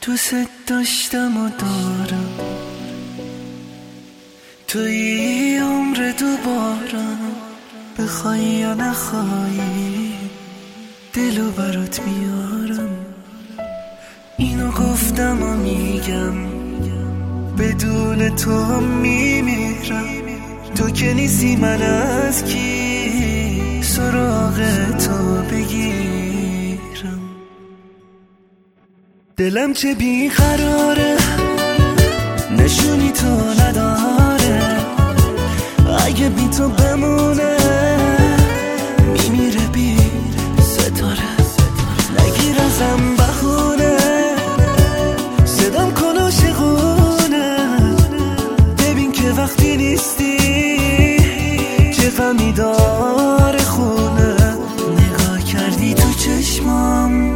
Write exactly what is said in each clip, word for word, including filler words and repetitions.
دوست داشتم و دارم، توی عمر دوبارم، بخوای یا نخوایی دلو برات میارم. اینو گفتم و میگم بدون تو هم میمیرم. تو که نیستی من از کی سراغ تو بگیرم. دلم چه بیقراره نشونی تو نداره، اگه بی تو بمونه میمیره بی ستاره. نگیر ازم بخونه صدام کن عاشقونه، ببین که وقتی نیستی چه غمی داره خونه. نگاه کردی تو چشمام،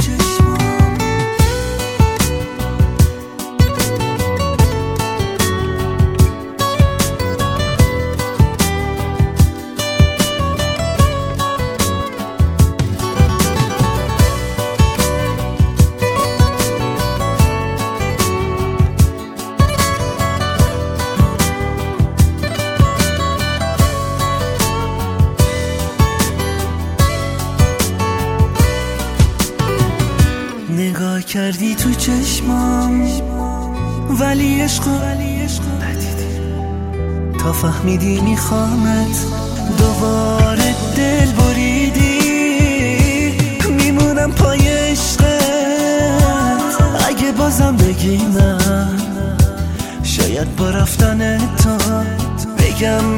نگاه کردی تو چشمام ولی عشقو ندیدی. تا فهمیدی میخوامت دوباره دل بریدی. میمونم پای عشقت اگه بازم بگی نه، شاید با رفتن تو بگم